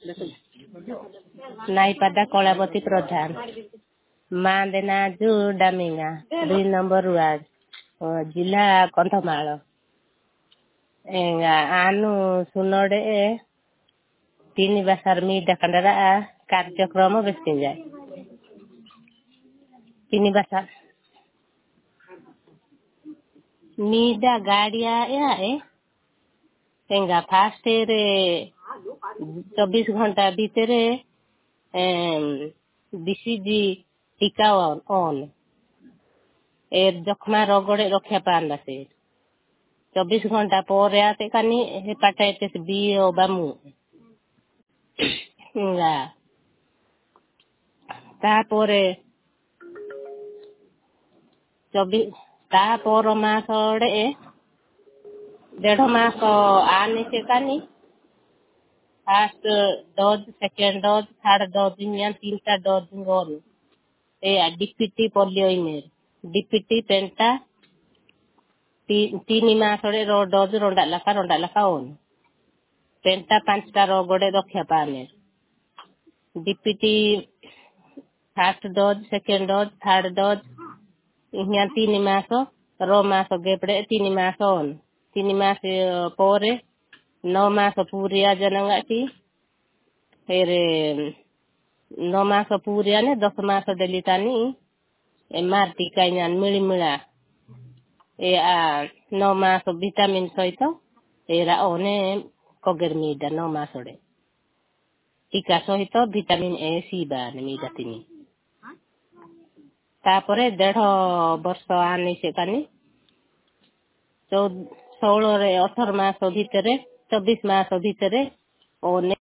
नाईपादा कलावती प्रधान मादेना जू डामिंगा 2 number ward जिला कंधमाल आनु सुनोडे 3 बासार मी डकंडरा कार्यक्रम बेसिन जाए 3 बासार मीडा गाड़िया या फास्ट रे 24 घंटा भीतर बीसीजी टीका ऑन एर जखमा रगड़े रखा पाला से 24 घंटा पर आते कानी हेपाटाइटिस बी ओ बामु तापरे 24 तापर मास रे 1.5 मास आने से कानी first dose second dose third dose इन 3टा डोज गोन डीपीटी पोलियो इमेर डीपीटी पेंटा 3 मास रे डोज रोंडा लखा ओन पेंटा 5टा रोगड़े रखा पाने DPT first dose second dose third dose इहाँ 3 मास रो मास गेपड़े 3 मास ओन 3 मास पोरे 9 मास पूरिया जनंगाटी फिर 9 मास पूरिया ने 10 मास देलीतानी एमआर टीका इन मिली मिला 9 मास विटामिन सहित एरा ओने कगेर मीडा 9 मास रे टीका सहित विटामिन ए सी बान मीडा तिनी तापरे 1.5 वर्ष आने से कानी 16 रे 18 मास भीतर 24 मास भीतर ओने